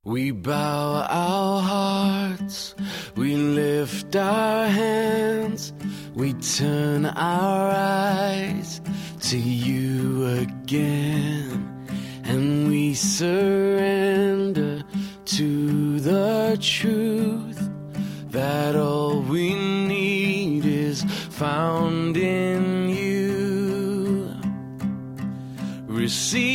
We bow our hearts, we lift our hands, we turn our eyes to you again, and we surrender to the truth that all we need is found in you. Receive